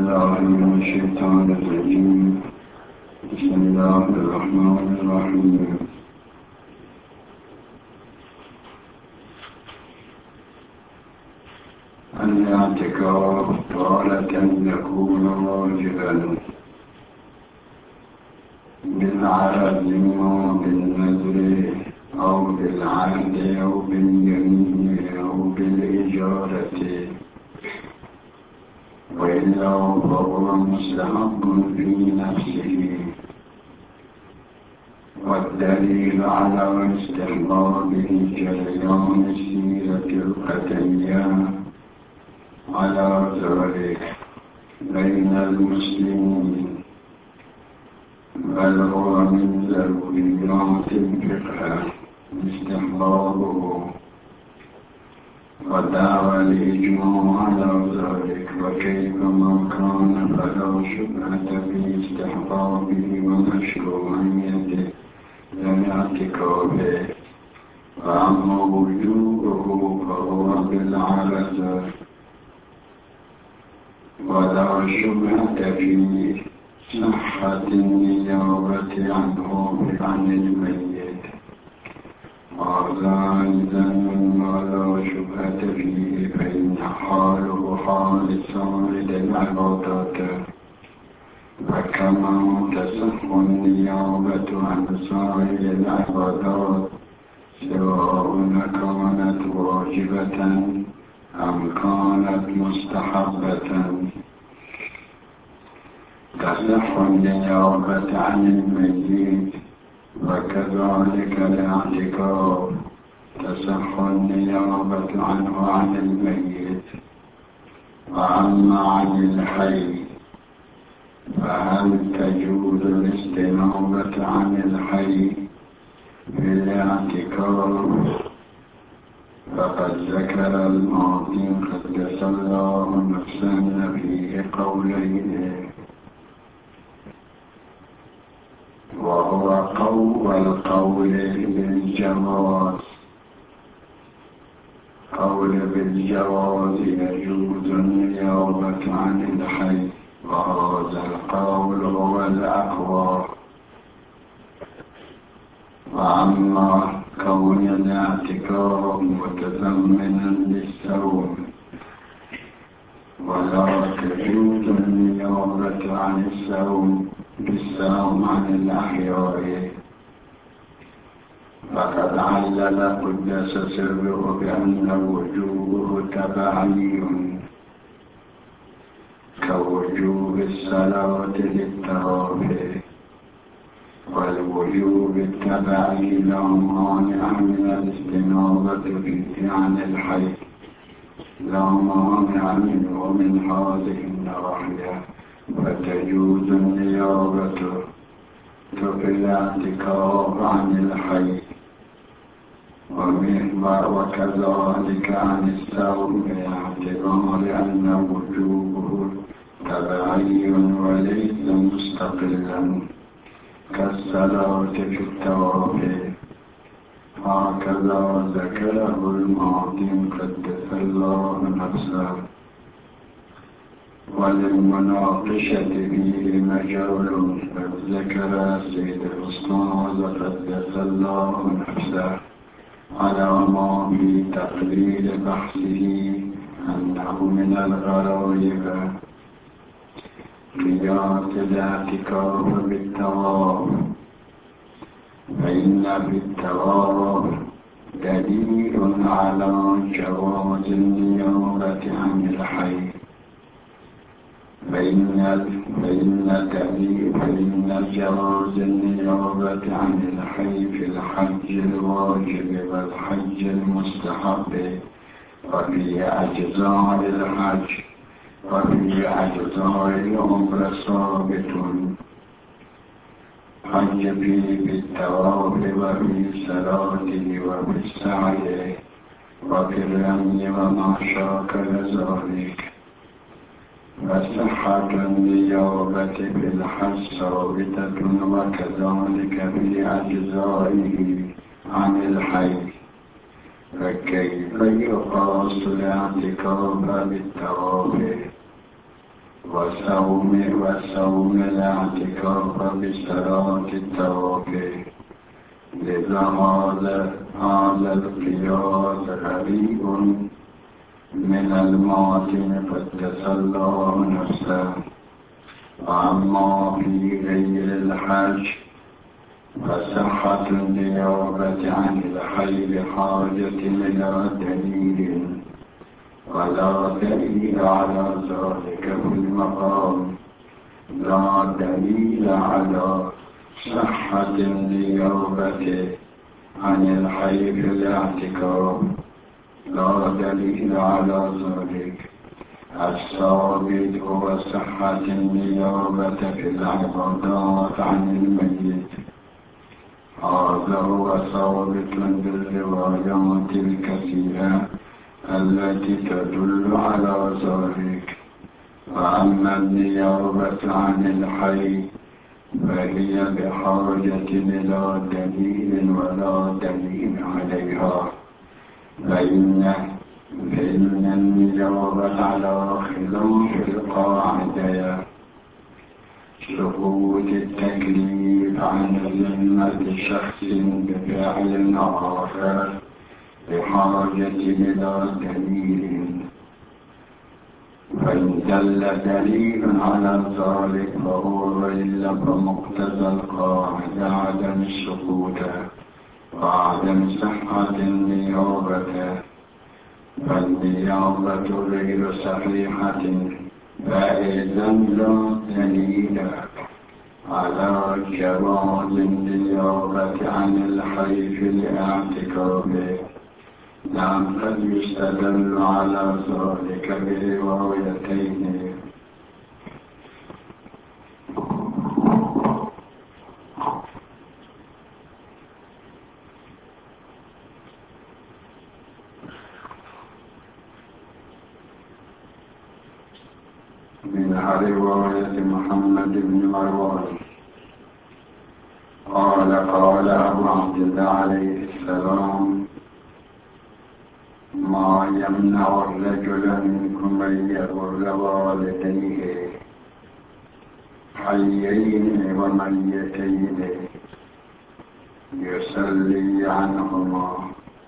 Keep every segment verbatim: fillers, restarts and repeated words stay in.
بالله من الشيطان الرجيم. بسم الله الرحمن الرحيم. الاعتكاف تارة يكون واجبا بالعهد وبالنذر أو بالعهد أو باليمين أو بالإجارة، وإلا فهو مستحب في نفسه. والدليل على استحبابه جريان السيرة القدمية على ذلك بين المسلمين، بل هو من ضروريات الفقه استحبابه، ودعوى الإجماع على ذلك. وكيفما كان فلا شبهة في استحبابه ومشروعيته للاعتكاف، وأما وجوبه فهو بالعرزة، ولا شبهة في صحة النيابة عنه عن الميت. هذا أيضا مما لا شبهة فيه، فإن حاله حال سائر العبادات، فكما تصح النيابة عن سائر العبادات سواء كانت واجبة أم كانت مستحبة، تصح النيابة عن الميت، وكذلك الاعتكاف تصح النيابة عنه عن الميت. وأما عن الحي فهل تجوز الاستنابة عن الحي في الاعتكاف؟ فقد ذكر الماضي قدس الله نفسا فيه قولين، وهو قول القول بالجواز. قول بالجواز يجوز النيابة عن الحي، وهذا القول هو الأقوى. وأما كون الاعتكاف متضمنا للصوم، ولا تجوز النيابة عن الصوم بالصوم عن الأحياء، فقد علل قدس سره بأن وجوبه تبعي كوجوب الصلاة للترافع، والوجوب التبعي لا مانع من الاستنابة فيه عن الحي، لا مانع منه من هذه النواحي، فتجوز النيابة في الاعتكاف عن الحي، وكذلك عن الصوم باعتبار أن وجوبه تبعي وليس مستقلا كالصلاة في التوافي. هكذا ذكره الماضي قدس الله نفسه. وللمناقشة فيه مجال، قد ذكر سيد الأستاذ قدس الله نفسه على ما في تقليل بحثه أنه من الغرائب قياس الاعتكاف بالتواف، فإن في التواف دليل على جواز النيابة عن الحي، فإن فإن فإن جواز النيابة عن الحي في الحج الواجب والحج المستحب، وفي أجزاء الحج وفي أجزاء العمرة ثابت. حج فيه بالتواف وفي صلاته وفي السعي وفي الرمي وما شاكل ذلك. فصحة النيابة في الحج ثابتة، وكذلك في أجزائه عن الحي، فكيف يقاس الاعتكاف بالتوافه؟ وصوم وصوم الاعتكاف بصلاة التوافه. لذا هذا هذا القياس غريب من الماتن فاتسلاه نفسه. وأما في غير الحج فصحة النيابة عن الحي حاجة إلى دليل، ولا دليل على ذلك في المقام. لا دليل على صحة النيابة عن الحي في الاعتكاف، لا دليل على ذلك. الثابت هو صحة النيابة في العبادات عن الميت. هذا هو ثابت بالروايات الكثيرة التي تدل على ذلك. وأما النيابة عن الحي فهي بحاجة إلى دليل ولا دليل عليها. فإن فإن النيابة على خلاف القاعدة سقوط التكليف عن ذمة شخص بفعل آخر بحاجة إلى دليل. فإن دل دليل على ذلك فهو وإلا فمقتضى القاعدة عدم السقوط وعدم صحة النيابة. فالنيابة غير صحيحة، فإذا لا دليل على جواز النيابة عن الحي في الاعتكاف. نعم، قد يستدل على ذلك بروايتين. منها رواية محمد بن مروان قال قال أبو عبد الله عليه السلام: ما يمنع الرجل منكم أن يبر والديه حيين وميتين يصلي عنهما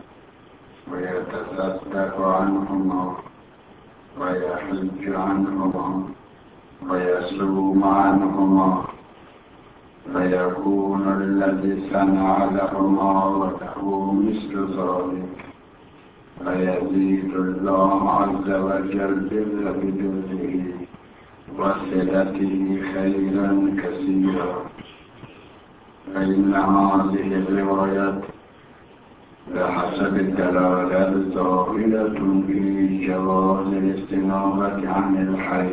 ويتصدق عنهما ويحج عنهما ويصوم عنهما، فيكون الذي صنع لهما وله مثل ذلك، فيزيد الله عز وجل ببره وصلته خيرا كثيرا. فإن هذه الروايات بحسب الدلالة ظاهرة في جواز الاستنابة عن الحي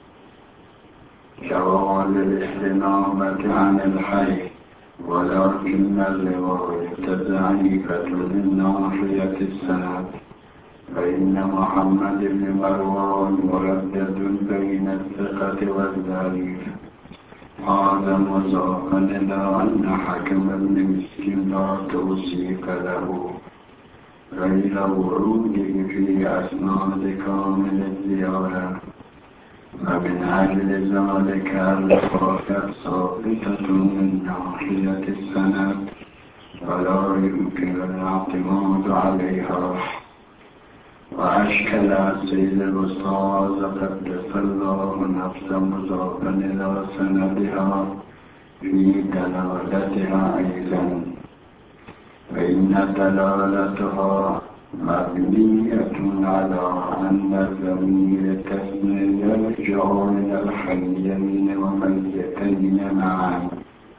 جواز الاستنابة عن الحي ولكن الرواية ضعيفة من ناحية السند. فإن محمد بن مروان مردد بين الثقة والضعيف. هذا مضافا إلى أن حكم بن مسكين لا توثيق له غير وروده في أسناد كامل الزيارة. فمن أجل ذلك الرواية ثابتة من ناحية السند ولا يمكن الاعتماد عليها. وأشكل السيد الأستاذ قدس الله نفسه مضافا إلى سندها في دلالتها أيضا، فإن دلالتها مبنية على أن الضمير التثنية يرجع إلى الحيين وميتين معا،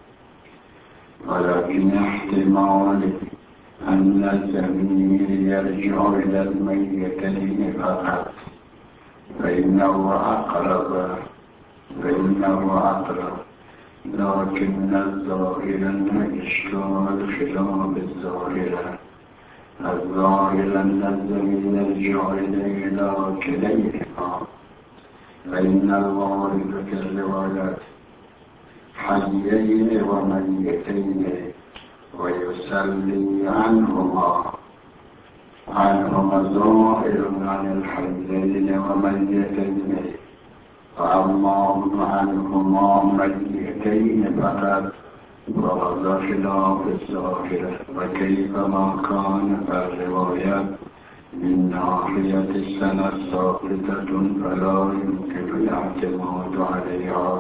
ولكن احتمال أن الضمير يرجع إلى الميتين فقط فإنه أقرب فإنه أقرب لكن الظاهر أن إشكال خلاف الظاهرة. الظاهر أن الضمير يرجع إلى كليهما، فإن الوارد في الروايات حيين وميتين ويصلي عنهما عنهما ظاهر عن الحيين وميتين، فأما عنهما ميتين فقط وهذا خلاف الظاهرة. وكيفما كان فالروايات من ناحية السند ساقطة فلا يمكن الاعتماد عليها.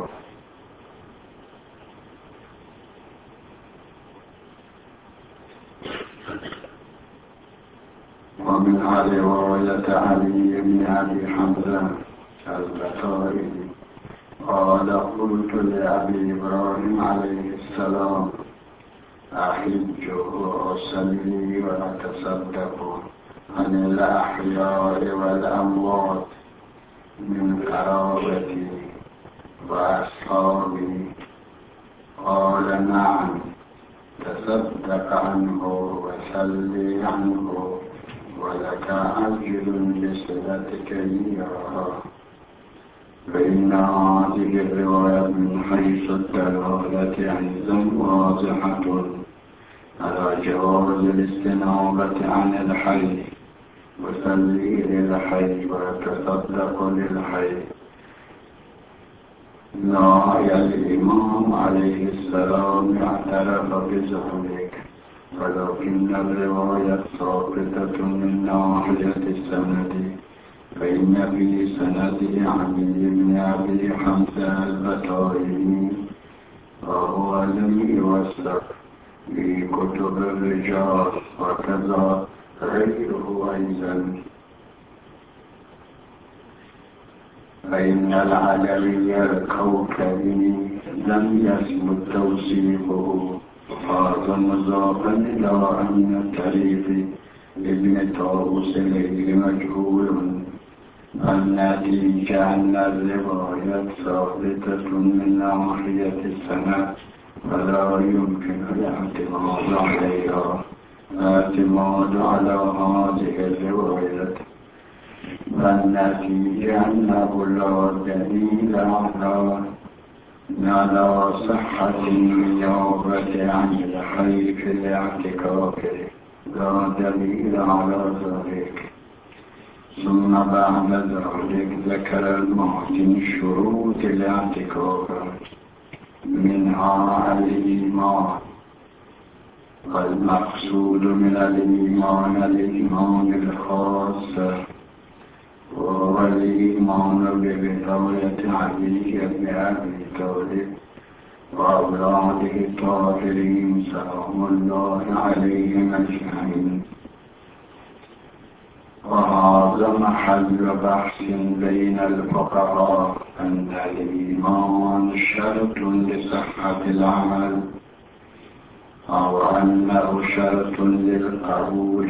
ومنها رواية علي بن أبي حمزة البخاري قال قلت لأبي إبراهيم عليه السلام أحج وأصلي وأتصدق عن الأحياء والأموات من قرابتي وأصحابي؟ قال نعم، تصدق عنه وصلي عنه ولك أجر بصلتك إياها. فإن هذه الرواية من حيث الدلالة أيضا واضحة على جواز الاستنابة عن الحي وصلي للحي وتصدق للحي. نهى الإمام عليه السلام اعترف بذلك، ولكن الرواية ساقطة من ناحية السند، فإن في سنده علي بن أبي حمزة البخاري وهو لم يوثق في كتب الرجال وكذا غيره أيضا. فإن العلوي الكوكبي لم يثبت توصيفه، هذا مضافا إلى أن الطريق ابن طاووس إليه مجهول. النتيجة أن الرواية ثابتة من ناحية السند فلا يمكن الاعتماد عليها. الاعتماد على هذه الرواية فالنتيجة أنه لا دليل على على صحة النيابة عن الحي في الاعتكاف، لا دليل على ذلك. ثم بعد ذلك ذكر المحسن شروط الاعتكاف، منها الإيمان، والمقصود من الإيمان الإيمان الخاص، وهو الإيمان بولاية علي بن أبي طالب وأولاده الطاهرين سلام الله عليهم أجمعين. وهذا محل بحث بين الفقهاء أن الإيمان شرط لصحة العمل أو أنه شرط للقبول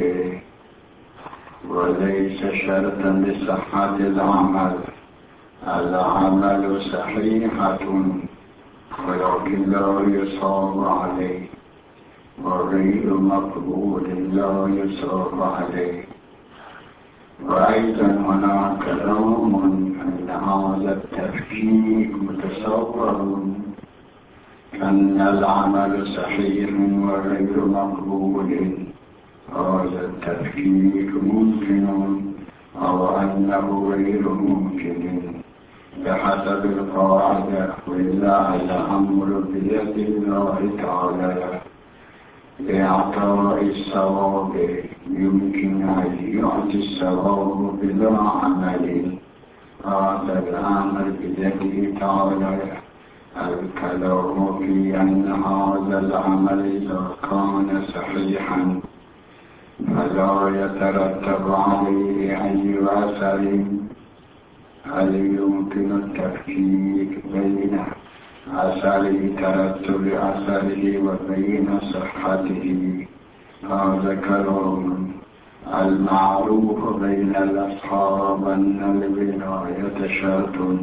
وليس شرطا لصحة العمل. العمل صحيحة ولكن لا يصاب عليه، وغير مقبول لا يصاب عليه. وأيضا هناك كلام أن هذا التفكيك متصور أن العمل صحيح وغير مقبول. هذا التفكيك ممكن أو أنه غير ممكن بحسب القاعدة، وإلا الأمر بيد الله تعالى لإعطاء الثواب. يمكن أن يعطي الثواب بلا عمل، هذا الأمر بيده تعالى. الكلام في أن هذا العمل إذا كان صحيحا فلا يترتب عليه أي أثر. هل يمكن التفكيك بين أثر ترتب أثره وبين صحته؟ هذا كلام. المعروف بين الأصحاب أن الولاية شرط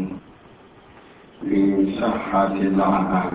لصحة العمل،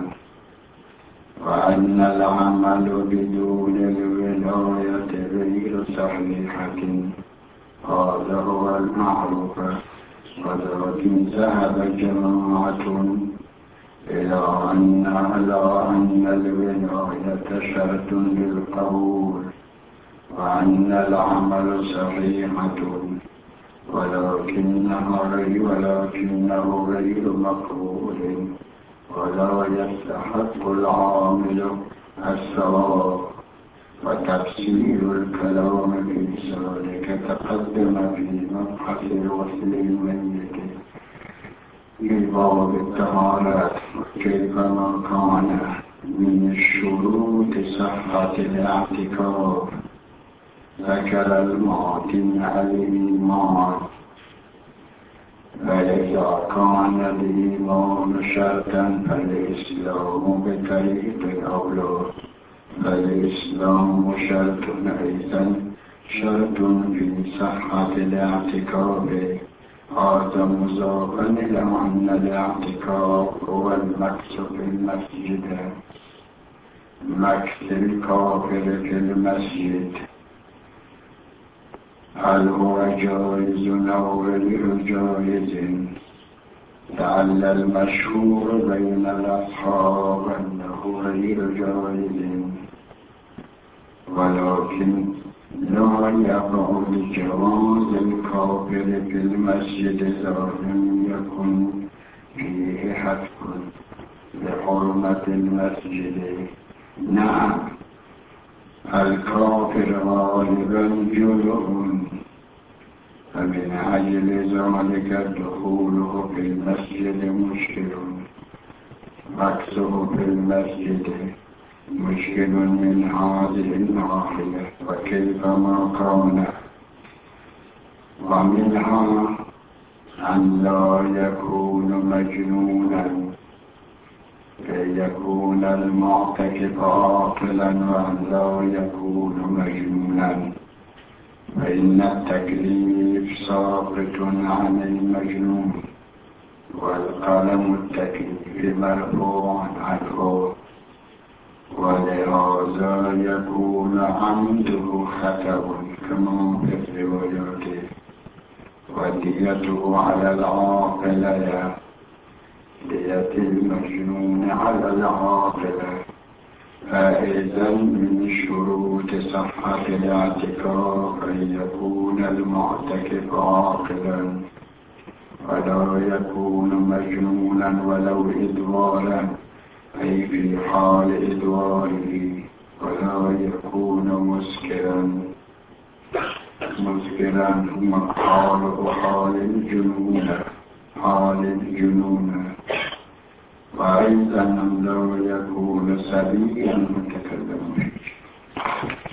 وأن العمل بدون الولاية غير صحيحة. هذا هو المعروف. ولكن ذهب جماعة إلى أن على أن الولاية شرط للقبول، وأن العمل صحيحة، ولكنه غير ولكنه غير مقبول ولا يستحق العامل الثواب. وتفسير الكلام في ذلك تقدم في مبحث الوصل الميت في باب الطهارات. كيفما كان من الشروط صحة الاعتكاف ذكر المعتن الإيمان. فإذا كان الإيمان شرطا فالإسلام بطريق الأولى، فالإسلام شرط أيضا شرط في صحة الاعتكاف. هذا مضافا إلى أن الاعتكاف هو المكث في المسجد، مكث الكافر في المسجد. هل هو جائز أو غير جائز؟ لعل المشهور بين الأصحاب أنه غير جائز، ولكن لا يقع لجواز الكافر في المسجد إذا لم يكن فيه حتف لحرمة المسجد. نعم، الكافر غالبا جنب، فمن أجل ذلك دخوله في المسجد مشكل، مكثه في المسجد مشكل من هذه الناحية. وكيفما كان، ومنها أن لا يكون مجنونا، يكون المعتكف عاقلا وأن لا يكون مجنونا، فإن التكليف ساقط عن المجنون، والقلم التكليف مرفوع عنه، ولهذا يكون عنده خطأ كما في الروايات. وديته على العاقلة، دية المجنون على العاقلة. فإذا من شروط صحة الاعتكاف أن يكون المعتكف عاقلا، ولا يكون مجنونا ولو إدوارا، أي في حال إدواره، ولا يكون مسكرا. مسكرا هو حال حال الجنون، حال الجنون. وأيضا لا يكون سبيا متكلم.